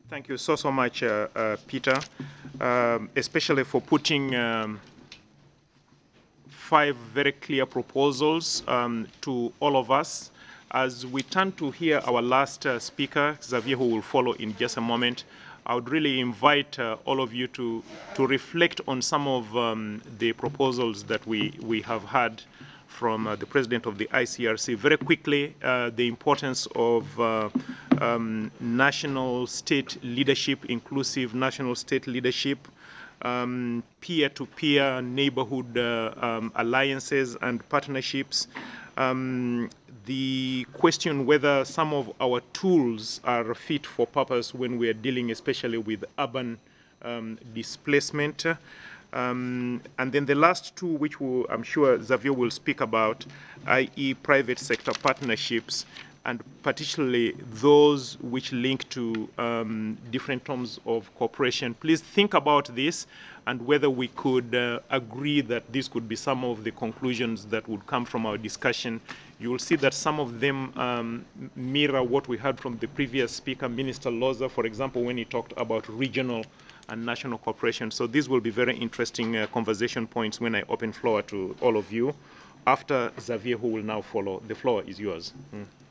Thank you so much, Peter, especially for putting 5 very clear proposals to all of us. As we turn to hear our last speaker, Xavier, who will follow in just a moment, I would really invite all of you to reflect on some of the proposals that we have had from the president of the ICRC. Very quickly, the importance of national state leadership, inclusive national state leadership, peer-to-peer neighborhood alliances and partnerships, the question whether some of our tools are fit for purpose when we are dealing especially with urban displacement. And then the last two, which I'm sure Xavier will speak about, i.e. private sector partnerships, and particularly those which link to different terms of cooperation. Please think about this and whether we could agree that this could be some of the conclusions that would come from our discussion. You will see that some of them mirror what we heard from the previous speaker, Minister Loza, for example, when he talked about regional and national cooperation. So these will be very interesting conversation points when I open floor to all of you. After Xavier, who will now follow, the floor is yours.